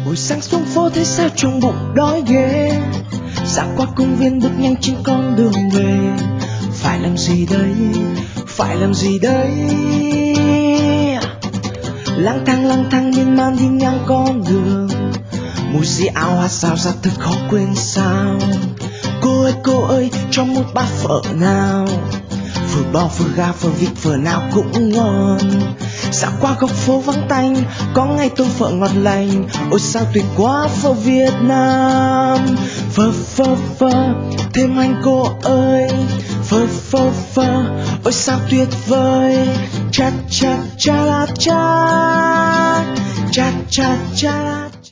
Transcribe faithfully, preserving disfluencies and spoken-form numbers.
Buổi sáng xuống phố thấy sao trong bụng đói ghê, dạo qua công viên bước nhanh trên con đường về. Phải làm gì đây, phải làm gì đây? Lang thang lang thang miên man đi ngang con đường, mùi di áo hoa xào ra thật khó quên sao. Cô ơi cô ơi cho một bát phở nào, phở bò phở gà phở vịt phở nào cũng ngon. Dạo qua góc phố vắng tanh có ngay tô phở ngọt lành, ôi sao tuyệt quá phở Việt Nam. Phở phở phở thêm anh cô ơi, phở phở phở ôi sao tuyệt vời. Cha cha cha la cha cha cha cha la.